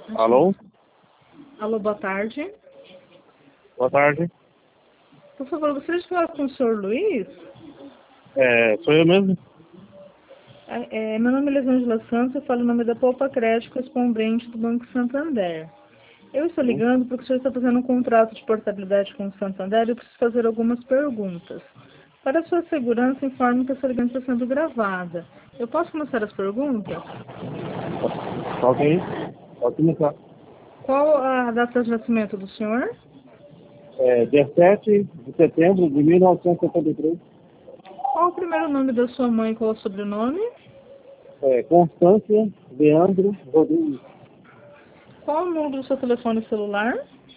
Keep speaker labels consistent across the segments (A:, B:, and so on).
A: Alô?
B: Alô, boa tarde.
A: Boa tarde.
B: Por favor, gostaria de falar com o senhor Luiz?
A: Sou eu mesmo?
B: Meu nome é Elisângela Santos, eu falo em nome da Poupa Crédito, correspondente do Banco Santander. Eu estou ligando porque o senhor está fazendo um contrato de portabilidade com o Santander e eu preciso fazer algumas perguntas. Para a sua segurança, informe que essa ligação está sendo gravada. Eu posso começar as perguntas?
A: Ok. Pode começar.
B: Qual a data de nascimento do senhor?
A: Dia 7 de setembro de 1973.
B: Qual o primeiro nome da sua mãe e qual o sobrenome?
A: Constância Leandro Rodrigues.
B: Qual o número do seu telefone celular?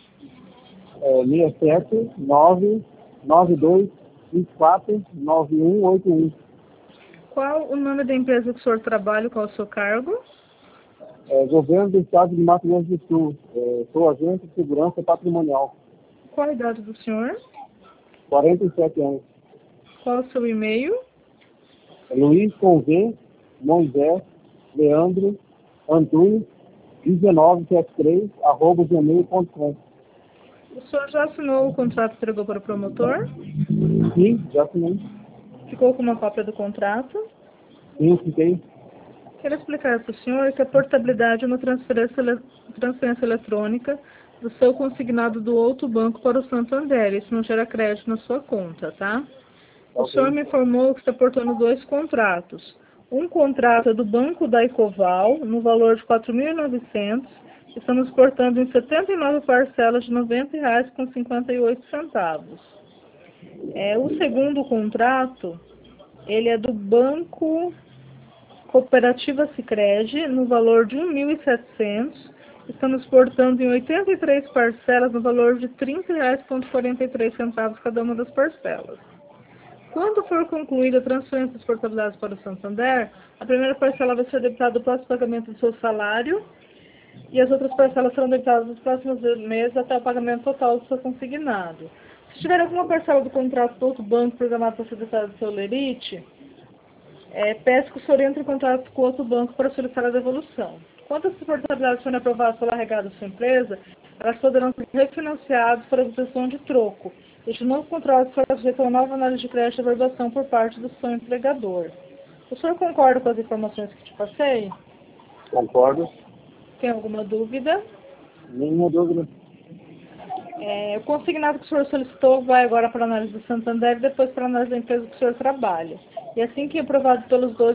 A: 67 992 24 9181.
B: Qual o nome da empresa que o senhor trabalha e qual o seu cargo?
A: Governo do Estado de Mato Grosso do Sul. Sou agente de segurança patrimonial.
B: Qual a idade do senhor?
A: 47 anos.
B: Qual o seu e-mail?
A: Luiz com V, Moisés, Leandro, Antunes, 1973, @gmail.com.
B: O senhor já assinou o contrato e entregou para o promotor?
A: Sim, já assinei.
B: Ficou com uma cópia do contrato?
A: Sim, fiquei.
B: Quero explicar para o senhor que a portabilidade é uma transferência eletrônica do seu consignado do outro banco para o Santander. Isso não gera crédito na sua conta, tá? O
A: Ok.
B: senhor me informou que está portando dois contratos. Um contrato é do Banco da Ecoval, no valor de R$ 4.900. Estamos portando em 79 parcelas de R$ 90,58. O segundo contrato, ele é do Banco Cooperativa Sicredi, no valor de 1.700. Estamos portando em 83 parcelas, no valor de R$ 30,43 cada uma das parcelas. Quando for concluída a transferência das portabilidades para o Santander, a primeira parcela vai ser debitada do próximo pagamento do seu salário e as outras parcelas serão debitadas nos próximos meses até o pagamento total do seu consignado. Se tiver alguma parcela do contrato do outro banco programado para ser debitada do seu lerite, peço que o senhor entre em contato com outro banco para solicitar a devolução. Quando essas portabilidades forem aprovadas pela regada da sua empresa, elas poderão ser refinanciadas para obtenção de troco. Este novo contrato será sujeito a uma nova análise de crédito e averbação por parte do seu empregador. O senhor concorda com as informações que te passei?
A: Concordo.
B: Tem alguma dúvida?
A: Nenhuma dúvida.
B: O consignado que o senhor solicitou vai agora para a análise do Santander e depois para a análise da empresa que o senhor trabalha. E assim que aprovado pelos dois,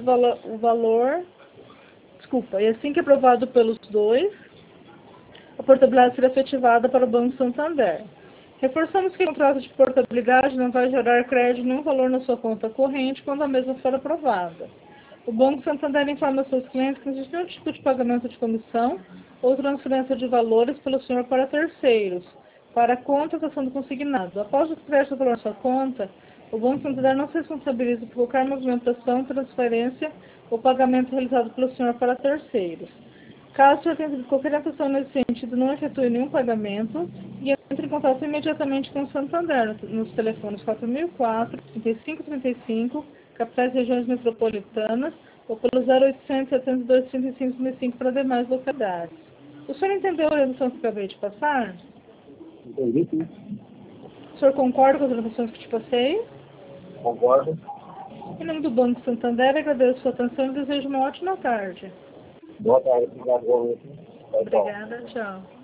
B: e assim que aprovado pelos dois, a portabilidade será efetivada para o Banco Santander. Reforçamos que o contrato de portabilidade não vai gerar crédito nenhum valor na sua conta corrente quando a mesma for aprovada. O Banco Santander informa seus clientes que não existe nenhum tipo de pagamento de comissão ou transferência de valores pelo senhor para terceiros, para a contratação do consignado. Após o crédito do valor na sua conta, o Banco Santander não se responsabiliza por qualquer movimentação, transferência ou pagamento realizado pelo senhor para terceiros. Caso o senhor tenha tido qualquer atenção nesse sentido, não efetue nenhum pagamento e entre em contato imediatamente com o Santander nos telefones 4004, 3535, capitais e regiões metropolitanas, ou pelo 0800 72 35 35 para demais localidades. O senhor entendeu a orientação que eu acabei de passar?
A: Entendi, sim.
B: O senhor concorda com as orientações que te passei?
A: Concordo.
B: Em nome do Banco Santander, agradeço a sua atenção e desejo uma ótima tarde.
A: Boa tarde. Obrigado. Boa noite. Tchau, tchau.
B: Obrigada, tchau.